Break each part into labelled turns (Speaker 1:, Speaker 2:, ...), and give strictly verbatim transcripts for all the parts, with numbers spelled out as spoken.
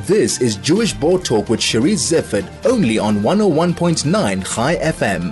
Speaker 1: This is Jewish Board Talk with Cherise Zeffert, only on one oh one point nine Chai F M.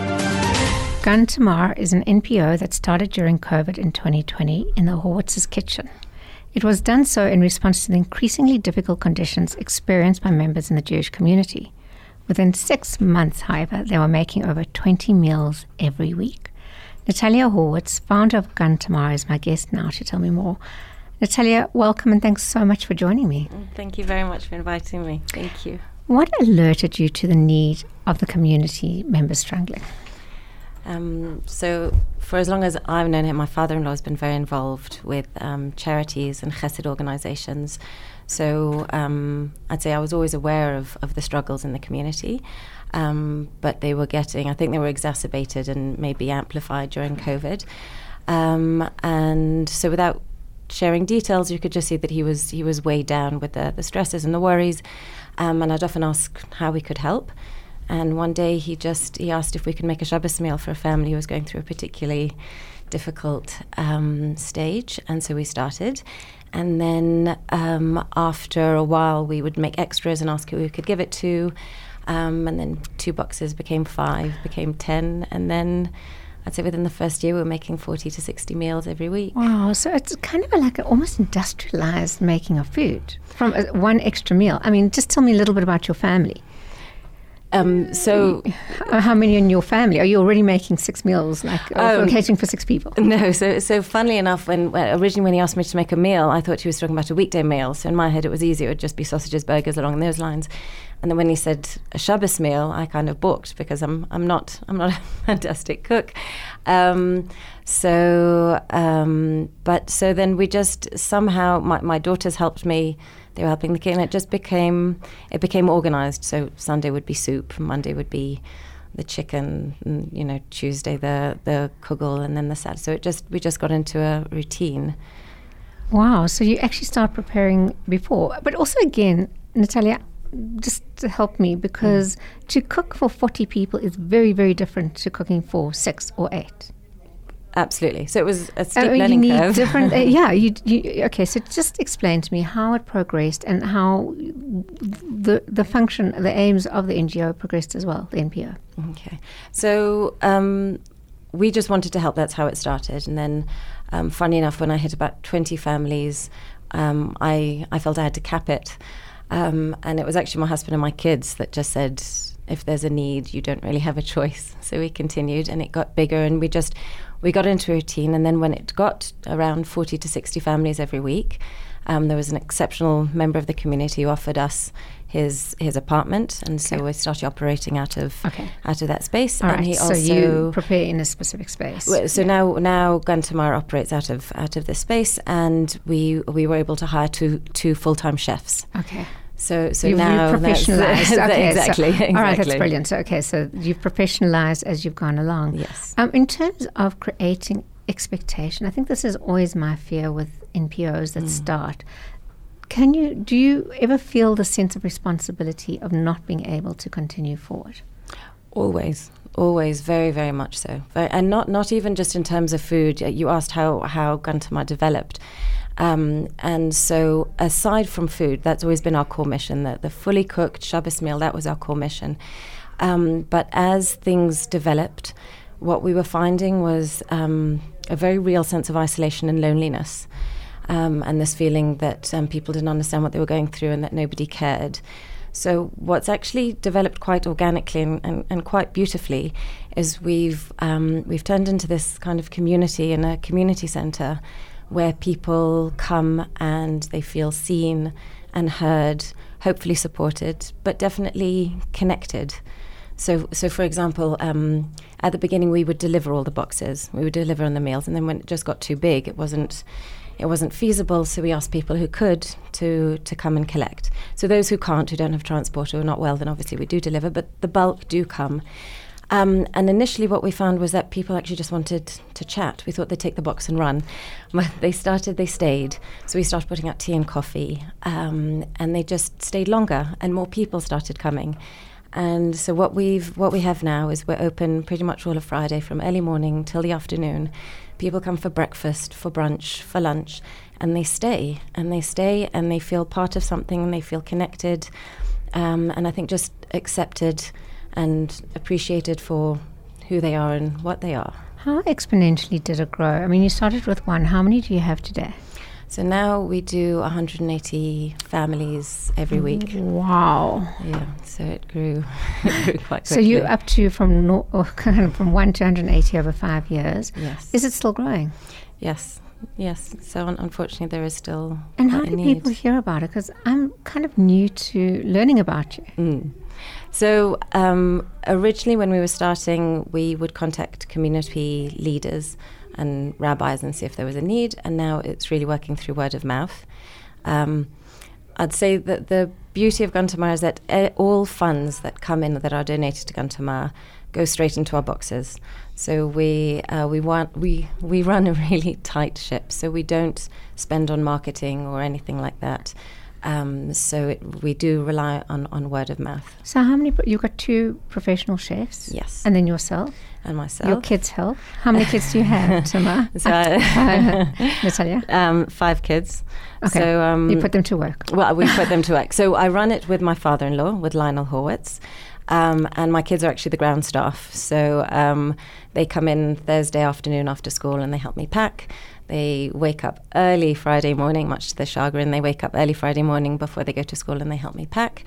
Speaker 2: Gun Tamar is an N P O that started during COVID in twenty twenty in the Horwitz's kitchen. It was done so in response to the increasingly difficult conditions experienced by members in the Jewish community. Within six months, however, they were making over twenty meals every week. Natalia Horwitz, founder of Gun Tamar, is my guest now to tell me more. Natalia, welcome and thanks so much for joining me.
Speaker 3: Thank you very much for inviting me. Thank you.
Speaker 2: What alerted you to the need of the community members struggling?
Speaker 3: Um, so for as long as I've known him, my father-in-law has been very involved with um, charities and chesed organizations. So um, I'd say I was always aware of, of the struggles in the community, um, but they were getting, I think they were exacerbated and maybe amplified during COVID. Um, and so without sharing details, you could just see that he was he was weighed down with the, the stresses and the worries, um, and I'd often ask how we could help. And one day he just he asked if we could make a Shabbos meal for a family who was going through a particularly difficult um, stage, and so we started. And then um, after a while we would make extras and ask who we could give it to, um, and then two boxes became five, became ten, and then I'd say within the first year we were making forty to sixty meals every week.
Speaker 2: Wow, so it's kind of like an almost industrialized making of food from a, one extra meal. I mean, just tell me a little bit about your family.
Speaker 3: Um, so,
Speaker 2: how many in your family? Are you already making six meals, like um, for catering for six people?
Speaker 3: No. So, so funnily enough, when, when originally when he asked me to make a meal, I thought he was talking about a weekday meal. So in my head, it was easy; it would just be sausages, burgers, along those lines. And then when he said a Shabbos meal, I kind of balked because I'm I'm not I'm not a fantastic cook. Um, so, um, but so then we just somehow my my daughters helped me. They were helping the kid, and it just became it became organized. So Sunday would be soup, Monday would be the chicken, and, you know, Tuesday the the kugel, and then the salad. So it just we just got into a routine.
Speaker 2: Wow! So you actually start preparing before, but also again, Natalia, just to help me, because mm. to cook for forty people is very, very different to cooking for six or eight.
Speaker 3: Absolutely. So it was a steep
Speaker 2: uh,
Speaker 3: learning
Speaker 2: you need
Speaker 3: curve.
Speaker 2: Different, uh, yeah. You, you, okay, so just explain to me how it progressed and how the the function, the aims of the N G O progressed as well, the N P O.
Speaker 3: Okay. So um, we just wanted to help. That's how it started. And then, um, funny enough, when I hit about twenty families, um, I, I felt I had to cap it. Um, and it was actually my husband and my kids that just said, if there's a need, you don't really have a choice. So we continued, and it got bigger, and we just we got into a routine. And then when it got around forty to sixty families every week, um, there was an exceptional member of the community who offered us his his apartment, and so okay. we started operating out of okay. out of that space.
Speaker 2: All
Speaker 3: and
Speaker 2: right,
Speaker 3: he
Speaker 2: so
Speaker 3: also
Speaker 2: you prepare in a specific space.
Speaker 3: Well, so yeah. now now Gun Tamar operates out of out of this space, and we we were able to hire two two full time chefs.
Speaker 2: Okay.
Speaker 3: So, so
Speaker 2: you've,
Speaker 3: now
Speaker 2: you've professionalized. Okay,
Speaker 3: exactly,
Speaker 2: so,
Speaker 3: exactly.
Speaker 2: All right, that's brilliant. So, okay, so you've professionalized as you've gone along.
Speaker 3: Yes.
Speaker 2: Um, in terms of creating expectation, I think this is always my fear with N P Os that mm. start. Can you do you ever feel the sense of responsibility of not being able to continue forward?
Speaker 3: Always. Always, very, very much so. Very, and not, not even just in terms of food. You asked how, how Gun Tamar developed. Um, and so aside from food, that's always been our core mission, the, the fully cooked Shabbos meal, that was our core mission. Um, but as things developed, what we were finding was um, a very real sense of isolation and loneliness, um, and this feeling that um, people didn't understand what they were going through and that nobody cared. So what's actually developed quite organically and, and, and quite beautifully is we've um, we've turned into this kind of community in a community centre where people come and they feel seen and heard, hopefully supported, but definitely connected. So, so for example, um, at the beginning we would deliver all the boxes, we would deliver on the meals, and then when it just got too big, it wasn't it wasn't feasible. So we asked people who could to to come and collect. So those who can't, who don't have transport or are not well, then obviously we do deliver, but the bulk do come. Um, and initially what we found was that people actually just wanted to chat. We thought they'd take the box and run. But they started, they stayed. So we started putting out tea and coffee, um, and they just stayed longer, and more people started coming. And so what we've what we have now is we're open pretty much all of Friday from early morning till the afternoon. People come for breakfast, for brunch, for lunch, and they stay, and they stay, and they feel part of something, and they feel connected, um, and I think just accepted and appreciated for who they are and what they are.
Speaker 2: How exponentially did it grow? I mean, you started with one. How many do you have today?
Speaker 3: So now we do one hundred eighty families every week.
Speaker 2: Wow.
Speaker 3: Yeah, so it grew, it grew quite quickly.
Speaker 2: So you're up to from no, or kind of from one to one hundred eighty over five years.
Speaker 3: Yes.
Speaker 2: Is it still growing?
Speaker 3: Yes, yes. So un- unfortunately there is still
Speaker 2: And how
Speaker 3: quite a
Speaker 2: do
Speaker 3: need.
Speaker 2: people hear about it? Because I'm kind of new to learning about you.
Speaker 3: Mm. So um, originally when we were starting, we would contact community leaders and rabbis and see if there was a need, and now it's really working through word of mouth. Um, I'd say that the beauty of Gan Tamar is that uh, all funds that come in that are donated to Gan Tamar go straight into our boxes. So we uh, we want we we run a really tight ship. So we don't spend on marketing or anything like that. Um, so it, we do rely on, on word of mouth.
Speaker 2: So how many, you've got two professional chefs?
Speaker 3: Yes.
Speaker 2: And then yourself?
Speaker 3: And myself.
Speaker 2: Your kids help? How many kids do you have, Tamar?
Speaker 3: So,
Speaker 2: uh, Natalia?
Speaker 3: Um, five kids.
Speaker 2: Okay.
Speaker 3: So, um,
Speaker 2: you put them to work?
Speaker 3: Well, we put them to work. So I run it with my father-in-law, with Lionel Horwitz. Um, and my kids are actually the ground staff. So um, they come in Thursday afternoon after school and they help me pack. They wake up early Friday morning, much to their chagrin. They wake up early Friday morning before they go to school and they help me pack.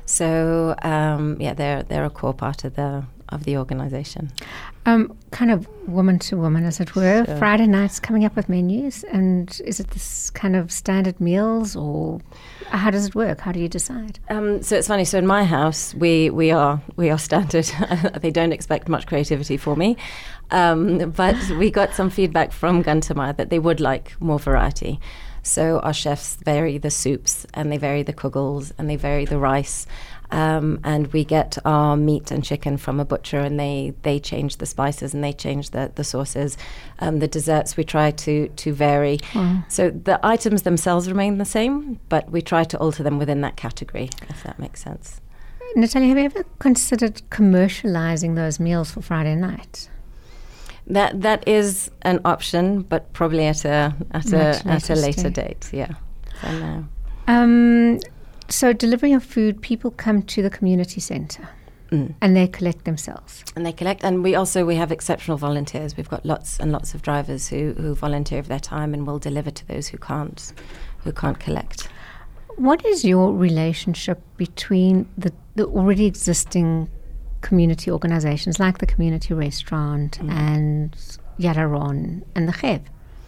Speaker 3: So um, yeah, they're they're a core part of the of the organisation.
Speaker 2: Um, kind of woman to woman, as it were.
Speaker 3: Sure.
Speaker 2: Friday nights coming up with menus, and is it this kind of standard meals, or how does it work? How do you decide?
Speaker 3: Um, so it's funny. So in my house, we we are we are standard. They don't expect much creativity for me, um, but we got some feedback from Gan Tamar that they would like more variety. So our chefs vary the soups, and they vary the kugels, and they vary the rice. Um, and we get our meat and chicken from a butcher, and they, they change the spices and they change the, the sauces. Um, the desserts we try to, to vary.
Speaker 2: Wow.
Speaker 3: So the items themselves remain the same, but we try to alter them within that category, if that makes sense.
Speaker 2: Natalia, have you ever considered commercializing those meals for Friday night?
Speaker 3: That that is an option, but probably at a at
Speaker 2: Much
Speaker 3: a
Speaker 2: later
Speaker 3: at a later
Speaker 2: stage.
Speaker 3: date. Yeah. So no.
Speaker 2: Um, so delivery of food, people come to the community centre
Speaker 3: Mm.
Speaker 2: and they collect themselves.
Speaker 3: And they collect, and we also we have exceptional volunteers. We've got lots and lots of drivers who, who volunteer of their time and will deliver to those who can't who can't collect.
Speaker 2: What is your relationship between the, the already existing community organisations like the community restaurant
Speaker 3: Mm.
Speaker 2: and Yadaron and the Chev?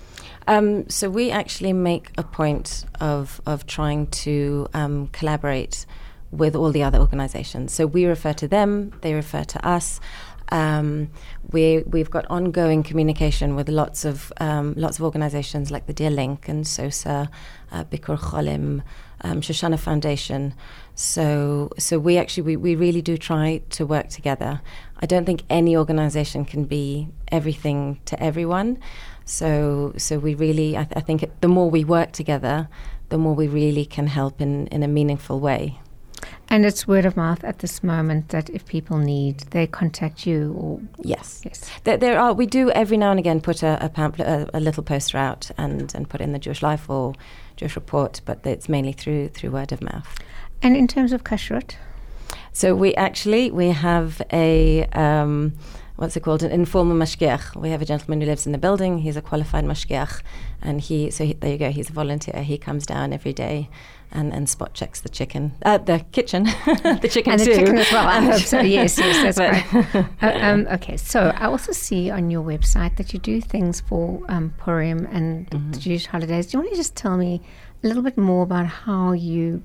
Speaker 3: Um, so we actually make a point of of trying to um, collaborate with all the other organisations. So we refer to them, they refer to us. Um, we we've got ongoing communication with lots of um, lots of organisations like the Dear Link and SOSA, uh, Bikur Cholim, um, Shoshana Foundation. So so we actually we, we really do try to work together. I don't think any organisation can be everything to everyone. So so we really I, th- I think it, the more we work together, the more we really can help in, in a meaningful way.
Speaker 2: And it's word of mouth at this moment that if people need, they contact you. Or
Speaker 3: Yes.
Speaker 2: yes.
Speaker 3: There, there are. We do every now and again put a, a pamphlet, a, a little poster out, and, and put in the Jewish Life or Jewish Report, but it's mainly through through word of mouth.
Speaker 2: And in terms of kashrut,
Speaker 3: So we actually we have a um, what's it called, an informal mashgiach. We have a gentleman who lives in the building. He's a qualified mashgiach, and he so he, there you go. He's a volunteer. He comes down every day and, and spot checks the chicken, uh, the kitchen, the chicken
Speaker 2: and
Speaker 3: too.
Speaker 2: the chicken as well. I hope so. Yes, yes, that's
Speaker 3: But-
Speaker 2: right. Uh, um, okay, so I also see on your website that you do things for um, Purim and the Jewish holidays. Do you want to just tell me a little bit more about how you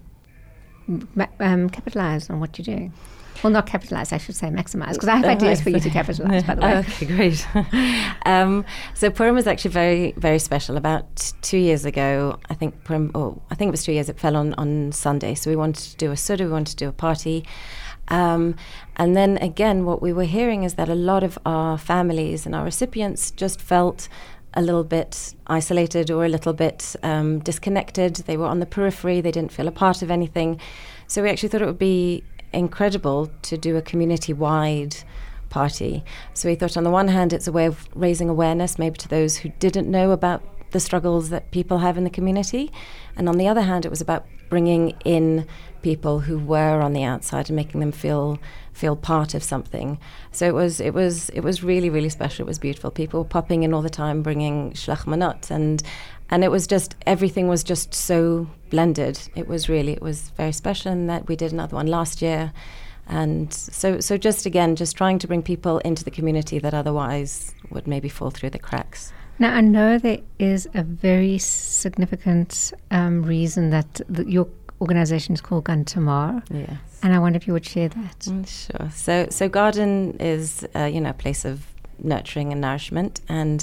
Speaker 2: ma- um, capitalize on what you're doing? Well, not capitalize, I should say maximize, because I have
Speaker 3: Oh,
Speaker 2: ideas
Speaker 3: right.
Speaker 2: for you to capitalize, by the way.
Speaker 3: Okay, great. um, so Purim was actually very, very special. About t- two years ago, I think Purim, oh, I think it was two years, it fell on, on Sunday. So we wanted to do a Suda, we wanted to do a party. Um, and then again, what we were hearing is that a lot of our families and our recipients just felt a little bit isolated or a little bit um, disconnected. They were on the periphery, they didn't feel a part of anything. So we actually thought it would be incredible to do a community-wide party. So we thought on the one hand it's a way of raising awareness maybe to those who didn't know about the struggles that people have in the community. And on the other hand, it was about bringing in people who were on the outside and making them feel feel part of something. So it was it was it was really really special. It was beautiful. People were popping in all the time, bringing shlach manot, and and it was just everything was just so blended. It was really it was very special. And that we did another one last year, and so so just again just trying to bring people into the community that otherwise would maybe fall through the cracks.
Speaker 2: Now, I know there is a very significant um, reason that the, your organization is called Gan Tamar.
Speaker 3: Yes.
Speaker 2: And I wonder if you would share that.
Speaker 3: Mm, sure. So, so garden is, uh, you know, a place of nurturing and nourishment. And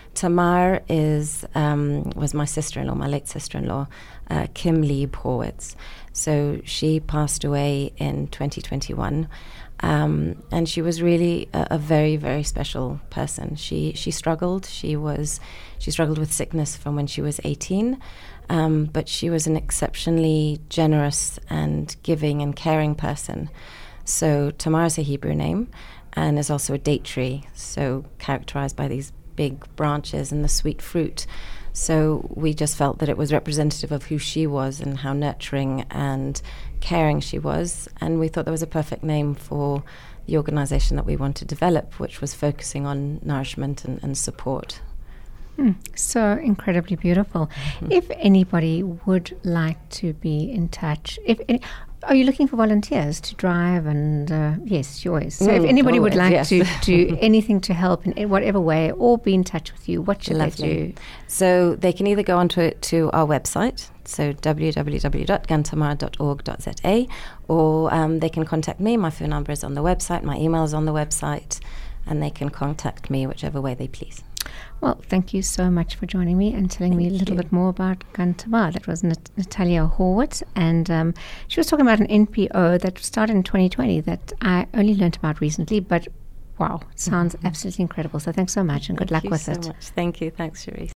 Speaker 3: Tamar is um, was my sister-in-law, my late sister-in-law, uh, Kim Lieb Horwitz. So she passed away in twenty twenty-one. Um, and she was really a, a very, very special person. She she struggled. She was she struggled with sickness from when she was eighteen, um, but she was an exceptionally generous and giving and caring person. So Tamar is a Hebrew name, and is also a date tree, so characterized by these big branches and the sweet fruit. So we just felt that it was representative of who she was and how nurturing and caring she was, and we thought there was a perfect name for the organization that we want to develop, which was focusing on nourishment and, and support.
Speaker 2: Mm, so incredibly beautiful. Mm-hmm. If anybody would like to be in touch, if any, are you looking for volunteers to drive? And uh, yes, yours. So mm, if anybody always, would like yes. to do anything to help in, in whatever way, or be in touch with you, what should Lovely. they do?
Speaker 3: So they can either go onto it to our website, so w w w dot gantamar dot org dot z a, or um, they can contact me. My phone number is on the website, my email is on the website, and they can contact me whichever way they please.
Speaker 2: Well, thank you so much for joining me and telling thank me a little you. bit more about Gan Tamar. That was Nat- Natalia Horwitz, and um, she was talking about an N P O that started in twenty twenty that I only learned about recently, but wow, it sounds mm-hmm. absolutely incredible. So thanks so much, and
Speaker 3: thank
Speaker 2: good luck
Speaker 3: you
Speaker 2: with
Speaker 3: so
Speaker 2: it.
Speaker 3: Much. Thank you. Thanks, Cherise.